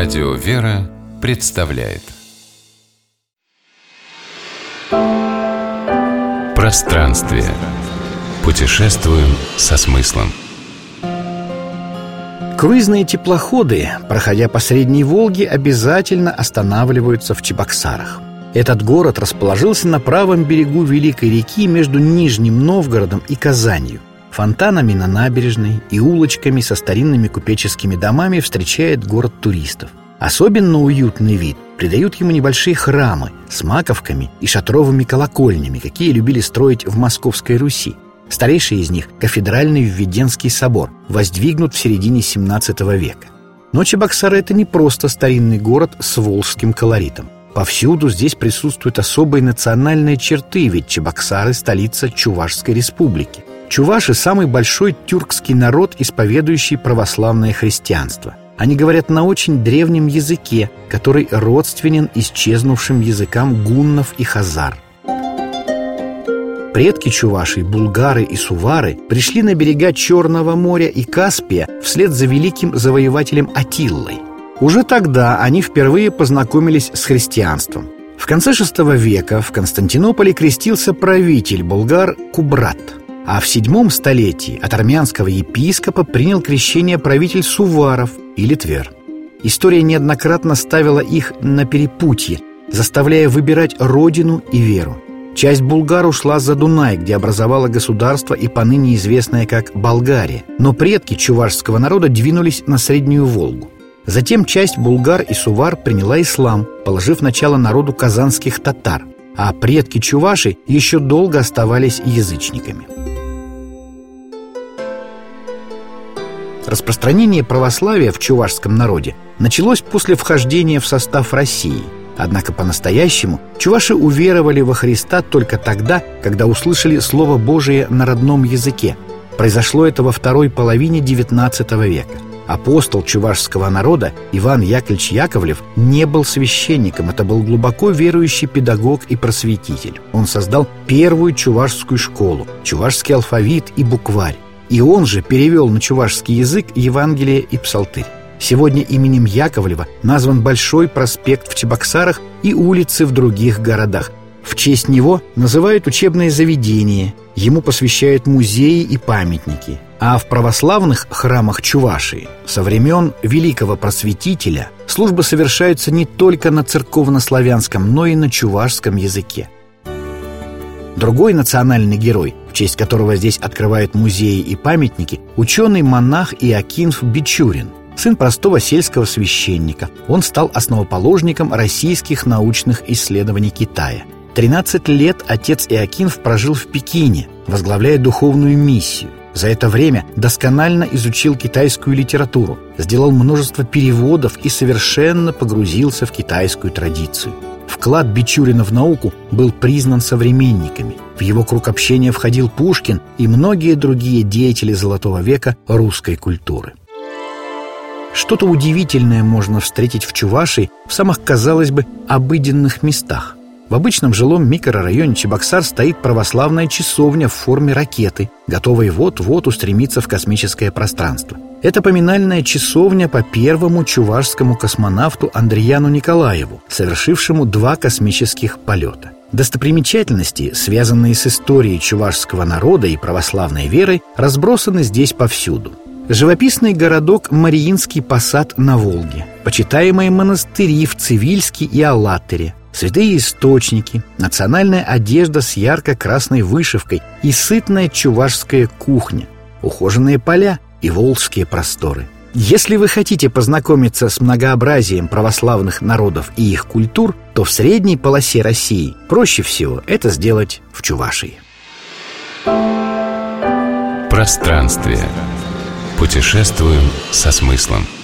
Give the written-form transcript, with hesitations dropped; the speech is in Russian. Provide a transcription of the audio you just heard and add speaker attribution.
Speaker 1: Радио «Вера» представляет Пространствие. Путешествуем со смыслом.
Speaker 2: Круизные теплоходы, проходя по Средней Волге, обязательно останавливаются в Чебоксарах. Этот город расположился на правом берегу Великой реки между Нижним Новгородом и Казанью. Фонтанами на набережной и улочками со старинными купеческими домами встречает город туристов. Особенно уютный вид придают ему небольшие храмы с маковками и шатровыми колокольнями, какие любили строить в Московской Руси. Старейший из них – кафедральный Введенский собор, воздвигнут в середине XVII века. Но Чебоксары – это не просто старинный город с волжским колоритом. Повсюду здесь присутствуют особые национальные черты, ведь Чебоксары – столица Чувашской республики. Чуваши – самый большой тюркский народ, исповедующий православное христианство. Они говорят на очень древнем языке, который родственен исчезнувшим языкам гуннов и хазар. Предки чувашей, булгары и сувары, пришли на берега Черного моря и Каспия вслед за великим завоевателем Аттилой. Уже тогда они впервые познакомились с христианством. В конце VI века в Константинополе крестился правитель булгар Кубрат, а в VII столетии от армянского епископа принял крещение правитель Суваров или Твер. История неоднократно ставила их на перепутье, заставляя выбирать родину и веру. Часть булгар ушла за Дунай, где образовала государство и поныне известное как Болгария, но предки чувашского народа двинулись на Среднюю Волгу. Затем часть булгар и сувар приняла ислам, положив начало народу казанских татар, а предки чуваши еще долго оставались язычниками. Распространение православия в чувашском народе началось после вхождения в состав России. Однако по-настоящему чуваши уверовали во Христа только тогда, когда услышали Слово Божие на родном языке. Произошло это во второй половине XIX века. Апостол чувашского народа Иван Яковлевич Яковлев не был священником, это был глубоко верующий педагог и просветитель. Он создал первую чувашскую школу, чувашский алфавит и букварь. И он же перевел на чувашский язык Евангелие и Псалтырь. Сегодня именем Яковлева назван Большой проспект в Чебоксарах и улицы в других городах. В честь него называют учебные заведения, ему посвящают музеи и памятники. А в православных храмах Чувашии со времен великого просветителя службы совершаются не только на церковнославянском, но и на чувашском языке. Другой национальный герой, в честь которого здесь открывают музеи и памятники, ученый-монах Иокинф Бичурин, сын простого сельского священника. Он стал основоположником российских научных исследований Китая. 13 лет отец Иокинф прожил в Пекине, возглавляя духовную миссию. За это время досконально изучил китайскую литературу, сделал множество переводов и совершенно погрузился в китайскую традицию. Вклад Бичурина в науку был признан современниками. В его круг общения входил Пушкин и многие другие деятели Золотого века русской культуры. Что-то удивительное можно встретить в Чувашии в самых, казалось бы, обыденных местах. В обычном жилом микрорайоне Чебоксар стоит православная часовня в форме ракеты, готовая вот-вот устремиться в космическое пространство. Это поминальная часовня по первому чувашскому космонавту Андрияну Николаеву, совершившему 2 космических полета. Достопримечательности, связанные с историей чувашского народа и православной верой, разбросаны здесь повсюду. Живописный городок Мариинский посад на Волге, почитаемые монастыри в Цивильске и Алатыре, святые источники, национальная одежда с ярко-красной вышивкой и сытная чувашская кухня, ухоженные поля и волжские просторы. Если вы хотите познакомиться с многообразием православных народов и их культур, то в средней полосе России проще всего это сделать в Чувашии.
Speaker 1: Пространствие. Путешествуем со смыслом.